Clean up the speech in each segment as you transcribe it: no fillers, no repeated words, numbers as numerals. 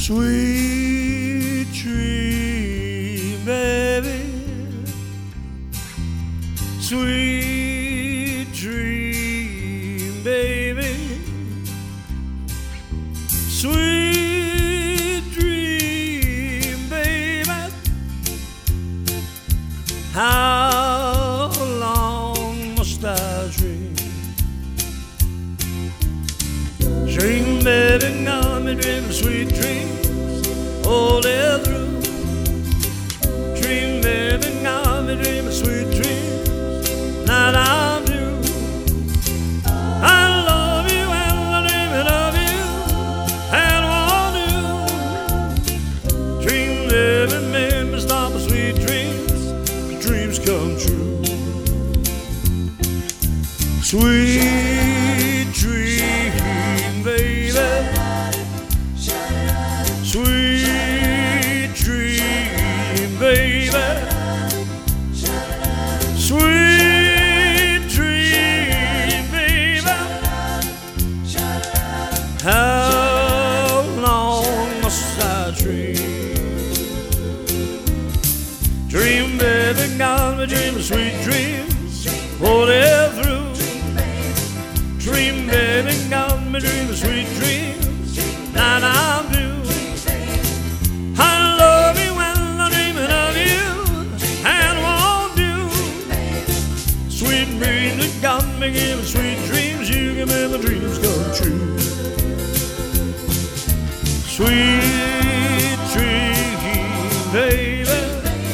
Sweet dream, baby. Sweet dream, baby. Sweet dream, baby. How long must I dream? Dream, baby, got me dreaming sweet dreams all day through. Dream, baby, got me dreaming sweet dreams that I'm due. I love you and I dream of you and want you. Dream, baby, make me stop my sweet dreams. Dreams come true. Sweet dream, baby. Sweet dream, baby. Sweet dream, baby. How long must I dream? Dream, baby, got me dreaming sweet dreams all day through. Dream, baby, got me dreaming sweet dreams that I'm due. I love you and I'm dreaming of you and want you. Sweet dreams that got me giving sweet dreams. You can make my dreams come true. Sweet dream, baby.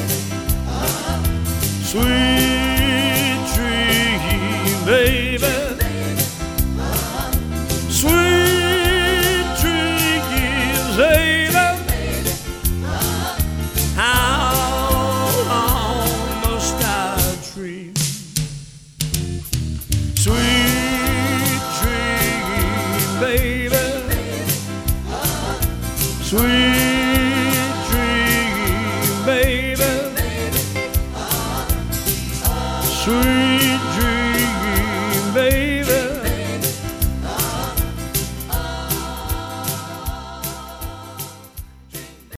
Sweet dream, baby. Sweet dreams, baby. How long must I dream? Sweet dream, baby. Sweet dream, baby. Sweet dream.